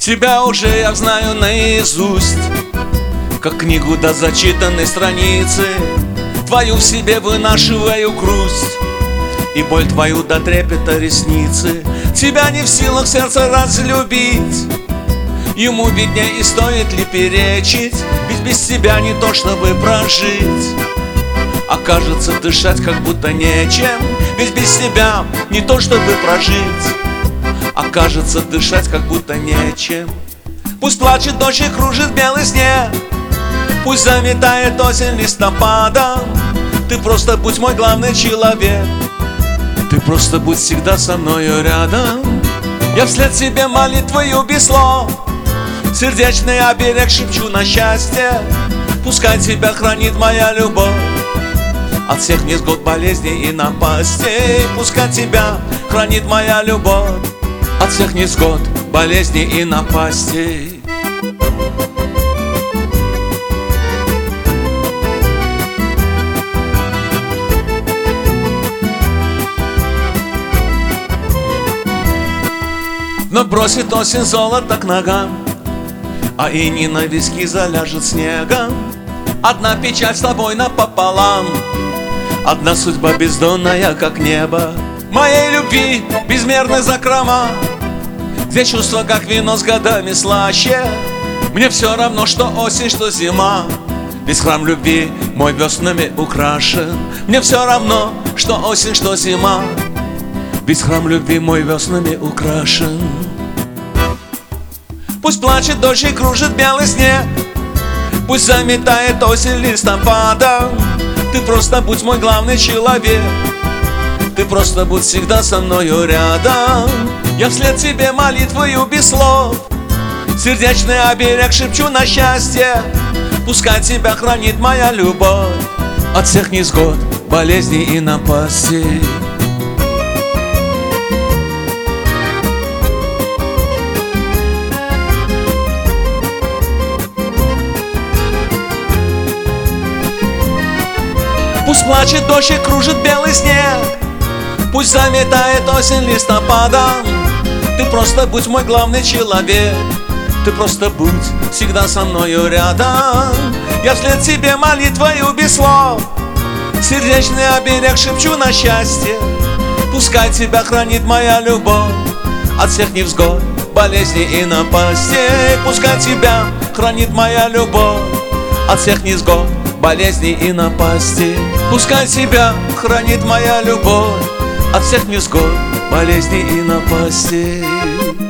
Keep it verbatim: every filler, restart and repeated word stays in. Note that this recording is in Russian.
Тебя уже я знаю наизусть, как книгу до зачитанной страницы. Твою в себе вынашиваю грусть и боль твою до трепета ресницы. Тебя не в силах сердце разлюбить, ему виднее и стоит ли перечить, ведь без тебя не то чтобы прожить, а кажется дышать как будто нечем. Ведь без тебя не то чтобы прожить, а кажется дышать как будто нечем. Пусть плачет дождь и кружит белый снег, пусть заметает осень листопадом. Ты просто будь мой главный человек, ты просто будь всегда со мною рядом. Я вслед тебе молитвою без слов сердечный оберег шепчу на счастье. Пускай тебя хранит моя любовь от всех невзгод, болезней и напастей. Пускай тебя хранит моя любовь от всех невзгод, болезней и напастей. Но бросит осень золото к ногам, а иней на виски заляжет снегом. Одна печаль с тобой напополам, одна судьба бездонная, как небо. Моей любви безмерны закрома, где чувства, как вино, с годами слаще. Мне все равно, что осень, что зима, весь храм любви мой веснами украшен. Мне все равно, что осень, что зима, весь храм любви мой веснами украшен. Пусть плачет дождь и кружит белый снег, пусть заметает осень листопадом. Ты просто будь мой главный человек, ты просто будь всегда со мною рядом. Я вслед тебе молитвою без слов сердечный оберег шепчу на счастье. Пускай тебя хранит моя любовь от всех невзгод, болезней и напастей. Пусть плачет дождь и кружит белый снег, пусть заметает осень листопадом. Ты просто будь мой главный человек, ты просто будь всегда со мною рядом. Я вслед тебе молитвою без слов сердечный оберег шепчу на счастье. Пускай тебя хранит моя любовь от всех невзгод, болезней и напастей. Пускай тебя хранит моя любовь от всех невзгод, болезней и напастей. Пускай тебя хранит моя любовь от всех невзгод, болезней и напастей.